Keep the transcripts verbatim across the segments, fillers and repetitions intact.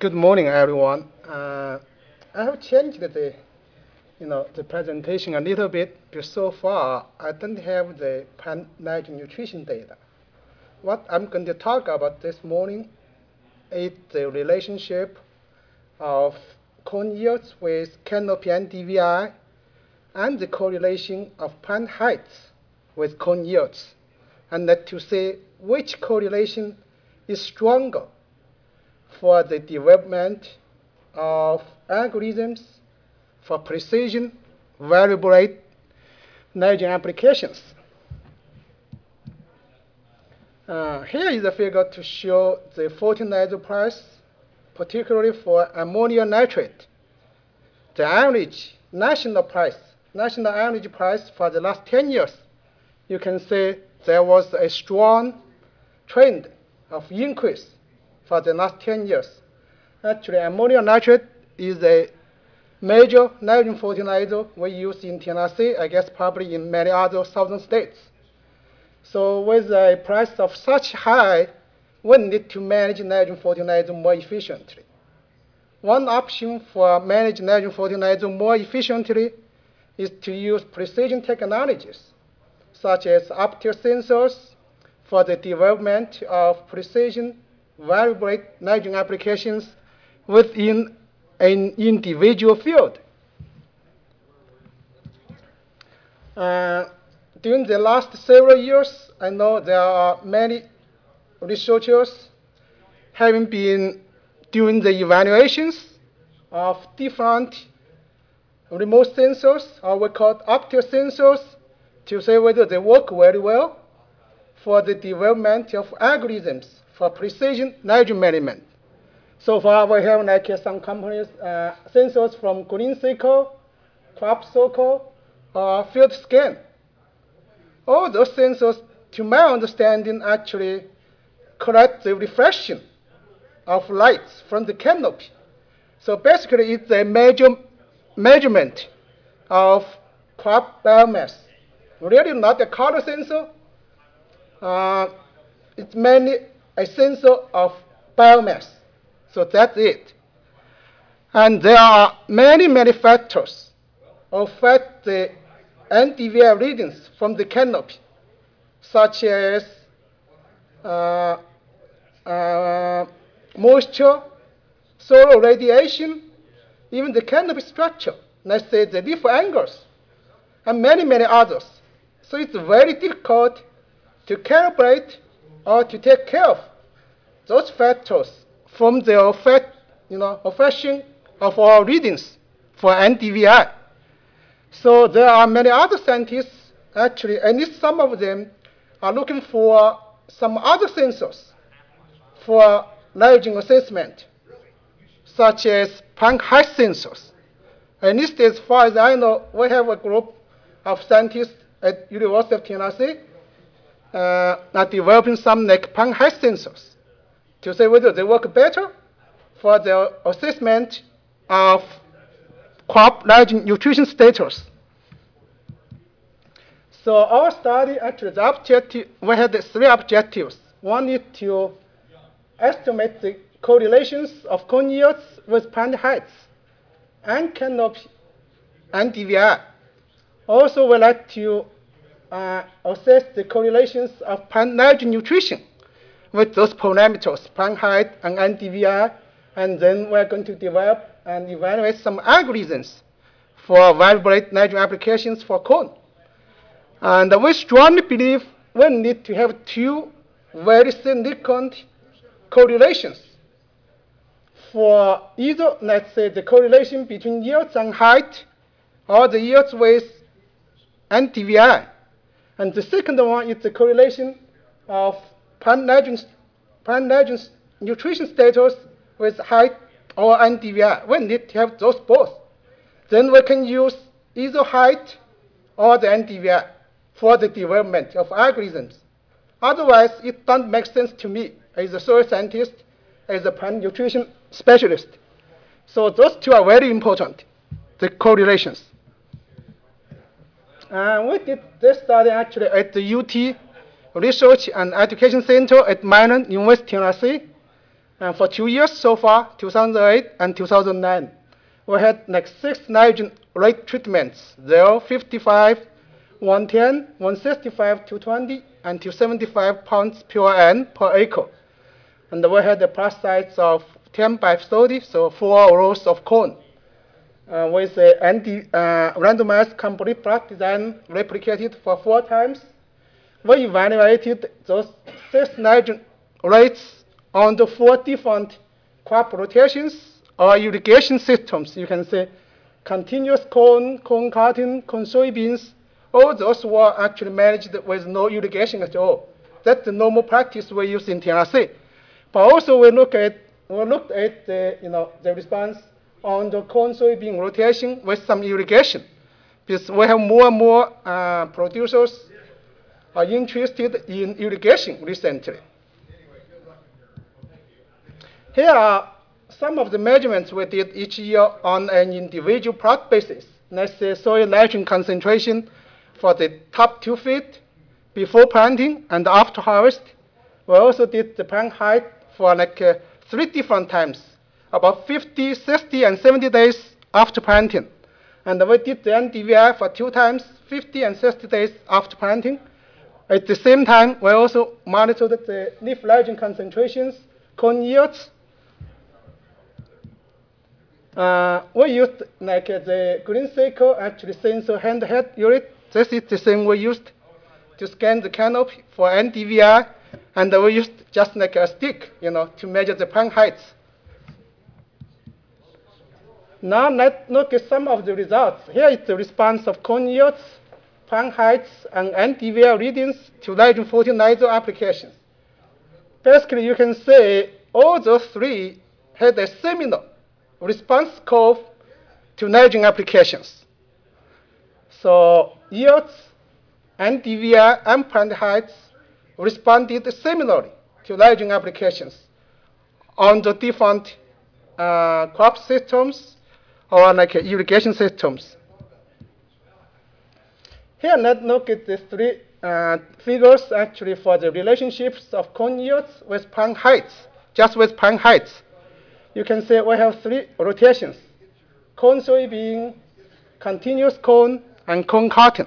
Good morning, everyone. Uh, I have changed the, you know, the presentation a little bit because so far I don't have the pan-nitrogen nutrition data. What I'm going to talk about this morning is the relationship of cone yields with canopy and D V I and the correlation of plant heights with cone yields, and that to see which correlation is stronger for the development of algorithms for precision variable rate nitrogen applications. Uh, here is a figure to show the fertilizer price, particularly for ammonium nitrate. The average national price, national average price for the last ten years, you can see there was a strong trend of increase for the last ten years. Actually, ammonium nitrate is a major nitrogen fertilizer we use in Tennessee, I guess probably in many other southern states. So with a price of such high, we need to manage nitrogen fertilizer more efficiently. One option for managing nitrogen fertilizer more efficiently is to use precision technologies, such as optical sensors for the development of precision variable rate nitrogen applications within an individual field. Uh, during the last several years, I know there are many researchers having been doing the evaluations of different remote sensors, or we call optical sensors, to see whether they work very well for the development of algorithms for precision nitrogen management. So far, we have like uh, some companies, uh, sensors from GreenCircle, Crop Circle, or Field Scan. All those sensors, to my understanding, actually collect the reflection of lights from the canopy. So basically, it's a major measurement of crop biomass. Really not a color sensor. Uh, it's mainly a sensor of biomass. So that's it. And there are many, many factors affect the N D V I readings from the canopy, such as uh, uh, moisture, solar radiation, even the canopy structure, let's say the leaf angles, and many, many others. So it's very difficult to calibrate or to take care of those factors from the effect, you know, affection of our readings for N D V I. So there are many other scientists, actually, at least some of them are looking for some other sensors for nitrogen assessment, such as plant height sensors. At least as far as I know, we have a group of scientists at University of Tennessee uh, are developing some like plant height sensors to see whether they work better for the assessment of crop nitrogen nutrition status. So our study, actually, the objective, we had three objectives. One is to estimate the correlations of cone yields with plant heights and canopy and D V I. Also, we like to uh, assess the correlations of plant nitrogen nutrition with those parameters, plant height and N D V I, and then we're going to develop and evaluate some algorithms for variable rate nitrogen applications for corn. And we strongly believe we need to have two very significant correlations for either, let's say, the correlation between yields and height, or the yields with N D V I. And the second one is the correlation of plant nitrogen, plant nitrogen nutrition status with height or N D V I. We need to have those both. Then we can use either height or the N D V I for the development of algorithms. Otherwise, it doesn't make sense to me as a soil scientist, as a plant nutrition specialist. So those two are very important, the correlations. And we did this study actually at the U T Research and Education Center at Milan, University of Tennessee. And for two years so far, two thousand eight and two thousand nine, we had like six nitrogen rate treatments, zero, fifty-five, one ten, one sixty-five, two twenty, and two seventy-five pounds P R N per acre. And we had the plus size of ten by thirty, so four rows of corn. Uh, with a anti, uh, randomized complete plot design replicated for four times. We evaluated those six nitrogen rates on the four different crop rotations or irrigation systems. You can say continuous corn, corn cotton, corn soybeans, all those were actually managed with no irrigation at all. That's the normal practice we use in T N R C. But also we look at we looked at the you know the response on the corn soybean rotation with some irrigation, because we have more and more uh, producers are interested in irrigation recently. Here are some of the measurements we did each year on an individual plot basis. Let's say soil nitrogen concentration for the top two feet before planting and after harvest. We also did the plant height for like uh, three different times, about fifty, sixty, and seventy days after planting. And we did the N D V I for two times, fifty and sixty days after planting. At the same time, we also monitored the leaf nitrogen concentrations, corn yields. Uh, we used like uh, the green cycle actually sensor handheld unit. This is the same we used to scan the canopy for N D V I, and we used just like a stick, you know, to measure the plant heights. Now let's look at some of the results. Here is the response of corn yields, plant heights, and N D V I readings to nitrogen fertilizer applications. Basically, you can say all those three had a similar response curve to nitrogen applications. So yields, N D V I, and plant heights responded similarly to nitrogen applications on the different uh, crop systems or like uh, irrigation systems. Here, let's look at the three uh, figures actually for the relationships of corn yields with plant heights, just with plant heights. You can say we have three rotations: corn soybean, continuous corn, and corn cotton.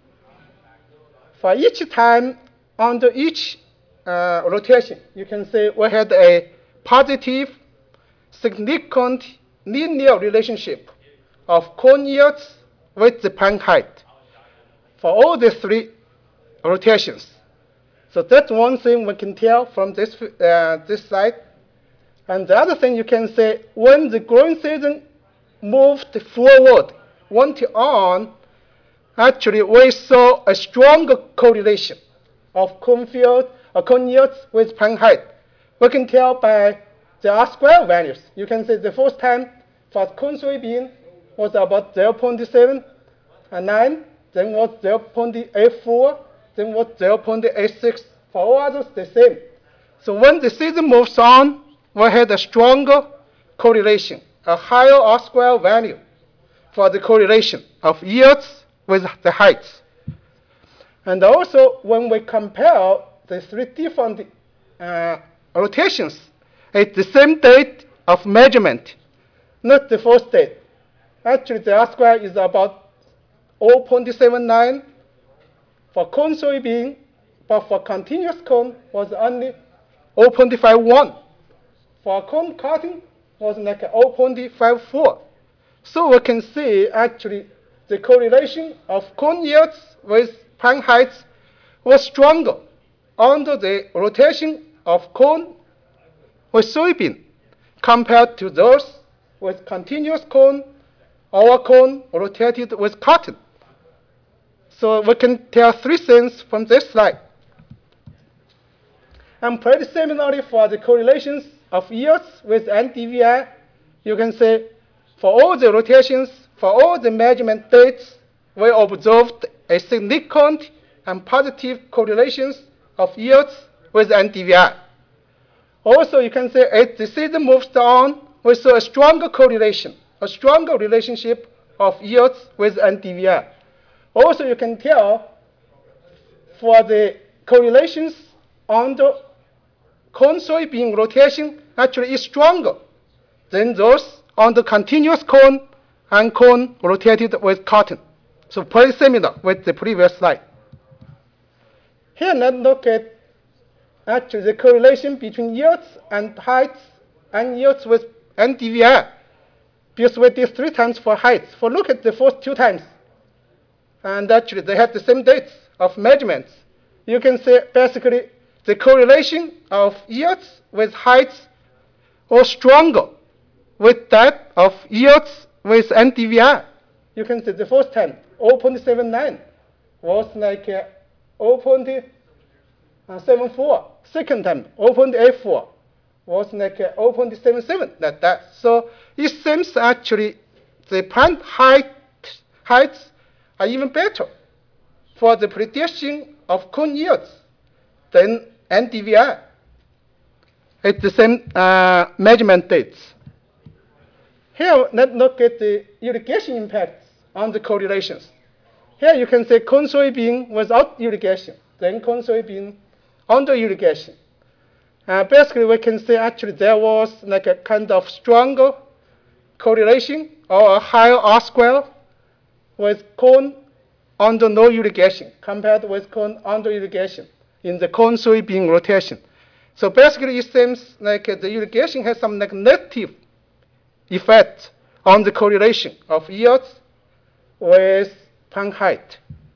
For each time under each uh, rotation, you can say we had a positive, significant linear relationship of corn yields with the plant height for all the three rotations. So that's one thing we can tell from this, uh, this slide. And the other thing you can say, when the growing season moved forward, went on, actually we saw a stronger correlation of cornfield or corn yields with plant height. We can tell by the R square values. You can see the first time for corn soybean was about zero point seven nine, then was zero point eight four, then was zero point eight six. For all others, the same. So when the season moves on, we had a stronger correlation, a higher R square value for the correlation of yields with the heights. And also, when we compare the three different uh, rotations at the same date of measurement, not the first date. Actually, the R square is about zero point seven nine for corn soybean, but for continuous corn was only zero point five one. For corn cotton was like zero point five four. So we can see actually the correlation of corn yields with plant heights was stronger under the rotation of corn with soybean compared to those with continuous corn or corn rotated with cotton. So we can tell three things from this slide. And pretty similarly for the correlations of yields with N D V I, you can say for all the rotations, for all the measurement dates, we observed a significant and positive correlations of yields with N D V I. Also, you can say as the season moves on, we saw a stronger correlation, a stronger relationship of yields with N D V I. Also, you can tell for the correlations on the corn soybean rotation actually is stronger than those on the continuous cone and cone rotated with cotton. So pretty similar with the previous slide. Here, let's look at actually the correlation between yields and heights and yields with N D V I. Because we did three times for heights. For look at the first two times. And actually, they have the same dates of measurements. You can see basically the correlation of yields with heights was stronger with that of yields with N D V I. You can see the first time, zero point seven nine was like uh, zero point seven four. Second time, zero point eight four was like uh, zero point seven seven, like that. So it seems actually the plant height, heights are even better for the prediction of cone yields than N D V I at the same uh, measurement dates. Here, let's look at the irrigation impacts on the correlations. Here you can see cone soybean without irrigation, then cone soybean under irrigation. Uh, basically, we can say actually there was like a kind of stronger correlation or a higher R square with cone under no irrigation compared with cone under irrigation in the cone soybean rotation. So basically, it seems like uh, the irrigation has some like negative effect on the correlation of yields with plant height.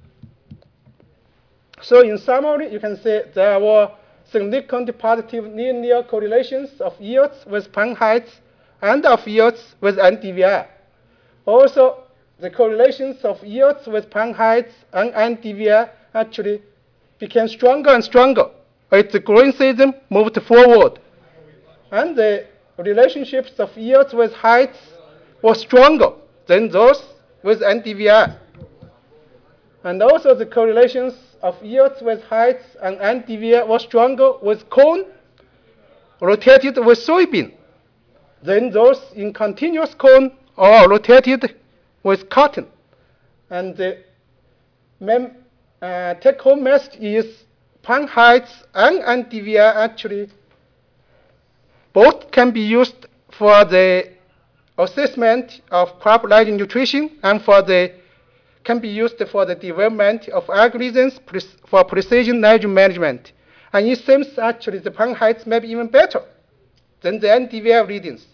So in summary, you can say there were significant positive linear correlations of yields with plant heights and of yields with N D V I. Also, the correlations of yields with plant heights and N D V I actually became stronger and stronger as the growing season moved forward. And the relationships of yields with heights were stronger than those with N D V I. And also the correlations of yields with heights and N D V I were stronger with cone rotated with soybean than those in continuous cone or rotated with cotton. And the mem uh, take-home message is plant heights and N D V I actually both can be used for the assessment of crop lighting nutrition and for the can be used for the development of algorithms for precision nitrogen management. And it seems actually the plant heights may be even better than the N D V I readings.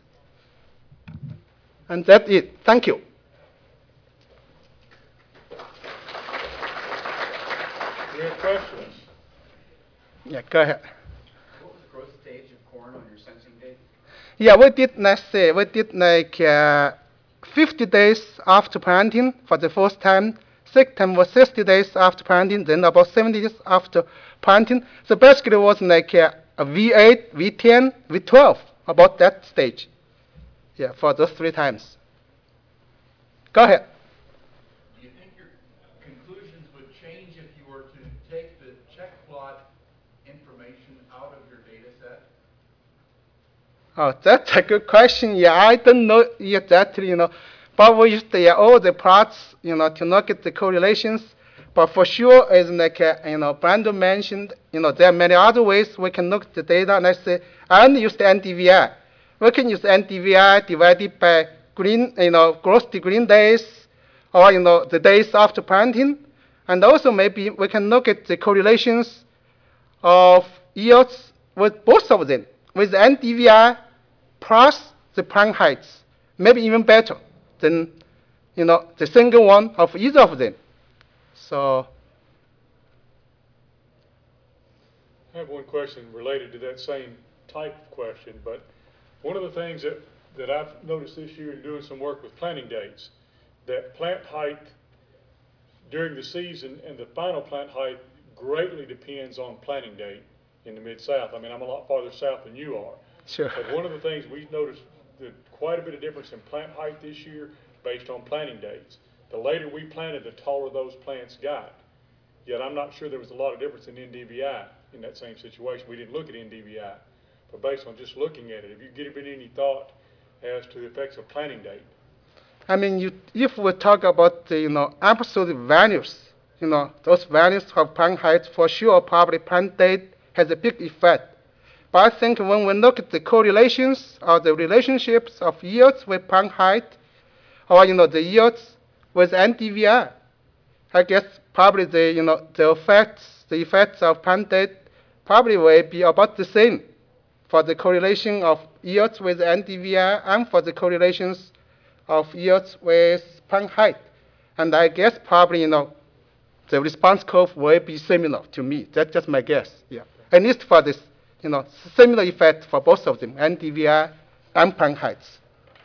And that's it. Thank you. Any questions? Yeah, go ahead. What was the growth stage of corn on your sensing date? Yeah, we did, let's say, we did like uh, fifty days after planting for the first time. Second time was sixty days after planting, then about seventy days after planting. So basically it was like uh, a V eight, V ten, V twelve, about that stage. Yeah, for those three times. Go ahead. Do you think your conclusions would change if you were to take the check plot information out of your data set? Oh, that's a good question. Yeah, I don't know exactly, you know. But we used to, yeah, all the plots, you know, to look at the correlations. But for sure, as like, uh, you know, Brandon mentioned, you know, there are many other ways we can look at the data. Let's say, and use the N D V I. We can use N D V I divided by green, you know, gross to green days, or, you know, the days after planting. And also maybe we can look at the correlations of yields with both of them, with N D V I plus the plant heights, maybe even better than, you know, the single one of either of them. So, I have one question related to that same type of question, but one of the things that, that I've noticed this year in doing some work with planting dates, that plant height during the season and the final plant height greatly depends on planting date in the Mid-South. I mean, I'm a lot farther south than you are. sure. But one of the things we've noticed that quite a bit of difference in plant height this year based on planting dates. The later we planted, the taller those plants got. Yet I'm not sure there was a lot of difference in N D V I in that same situation. We didn't look at N D V I. But based on just looking at it, have you given any thought as to the effects of planting date? I mean, you, if we talk about the, you know, absolute values, you know, those values of plant height, for sure, probably plant date has a big effect. But I think when we look at the correlations or the relationships of yields with plant height, or you know the yields with N D V I, I guess probably the you know the effects the effects of plant date probably will be about the same for the correlation of yields with N D V I and for the correlations of yields with plant height. And I guess probably you know the response curve will be similar to me. That's just my guess. Yeah, at least for this you know similar effect for both of them, N D V I and plant heights.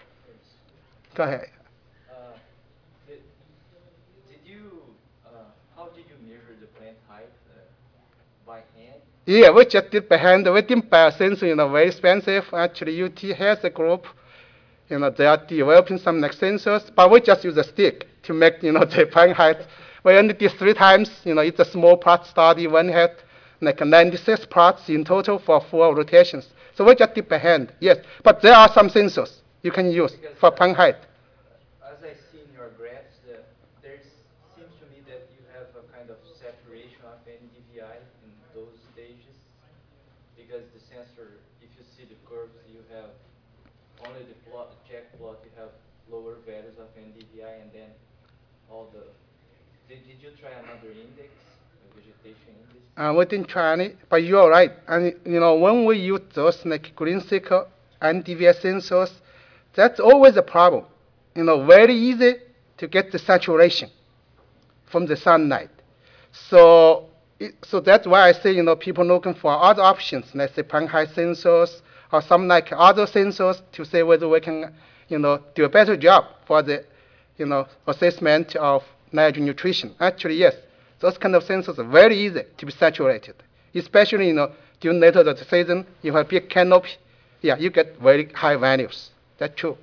Go ahead. Uh, did, did you, uh, how did you measure the plant height uh, by hand? Yeah, we just did by hand. We didn't buy a sensor, you know, very expensive. Actually, U T has a group, you know, they are developing some next sensors, but we just use a stick to make, you know, the plant height. We only did three times, you know, it's a small plot study. One had like ninety-six plots in total for four rotations. So we just did by hand, yes. But there are some sensors you can use Because, for uh, plant height. As I see in your graphs, uh, there seems to me that you have a kind of saturation of N D V I in those stages, because the sensor, if you see the curves, you have only the plot, the check plot, you have lower values of N D V I, and then all the. Did, did you try another index, a vegetation index? Uh, we didn't try any, but you're right. And you know, when we use those like green cycle and D V I sensors, that's always a problem. You know, very easy to get the saturation from the sunlight. So, it, so that's why I say, you know, people looking for other options, let's say plant height sensors or some like other sensors to say whether we can, you know, do a better job for the, you know, assessment of nitrogen nutrition. Actually, yes, those kind of sensors are very easy to be saturated, especially, you know, during later the season, you have big canopy, yeah, you get very high values. That's true.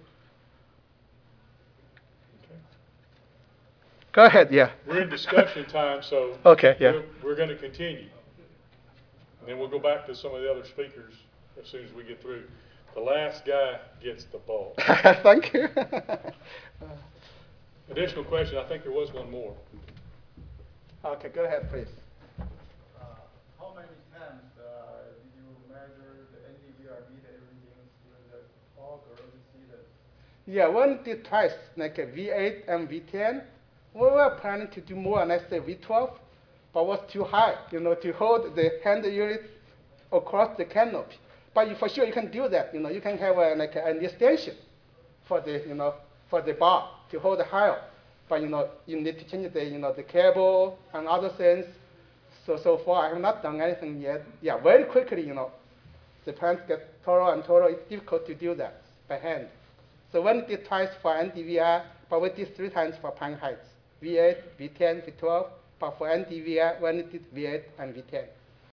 Go ahead, yeah. We're in discussion time, so Okay, yeah. we're, we're going to continue. And then we'll go back to some of the other speakers as soon as we get through. The last guy gets the ball. Thank you. Additional question, I think there was one more. Okay, go ahead, please. Uh, how many times uh, did you measure the N D V I beta readings with the auger to see that? Yeah, one did twice, like a V eight and V ten. We were planning to do more, let's say V twelve, but was too high, you know, to hold the hand unit across the canopy. But you, for sure, you can do that. You know, you can have a, like an extension for the, you know, for the bar to hold higher. But you know, you need to change the, you know, the cable and other things. So so far, I have not done anything yet. Yeah, very quickly, you know, the plants get taller and taller. It's difficult to do that by hand. So when we did twice for N D V I, but we did three times for plant heights. V eight, V ten, V twelve, but for N D V I, when we did V eight and V ten.